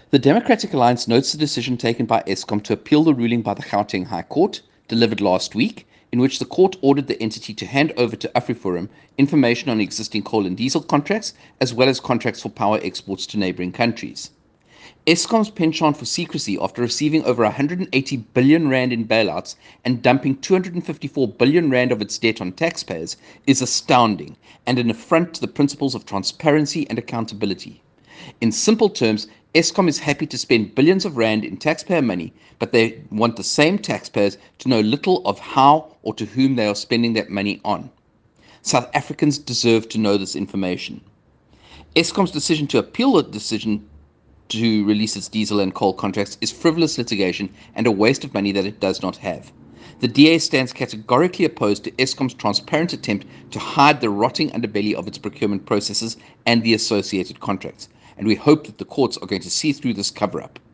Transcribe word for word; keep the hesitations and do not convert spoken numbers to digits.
The Democratic Alliance notes the decision taken by Eskom to appeal the ruling by the Gauteng High Court, delivered last week, in which the court ordered the entity to hand over to AfriForum information on existing coal and diesel contracts, as well as contracts for power exports to neighbouring countries. Eskom's penchant for secrecy after receiving over one hundred eighty billion rand in bailouts and dumping two hundred fifty-four billion rand of its debt on taxpayers is astounding and an affront to the principles of transparency and accountability. In simple terms, Eskom is happy to spend billions of rand in taxpayer money, but they want the same taxpayers to know little of how or to whom they are spending that money on. South Africans deserve to know this information. Eskom's decision to appeal the decision to release its diesel and coal contracts is frivolous litigation and a waste of money that it does not have. The D A stands categorically opposed to Eskom's transparent attempt to hide the rotting underbelly of its procurement processes and the associated contracts, and we hope that the courts are going to see through this cover-up.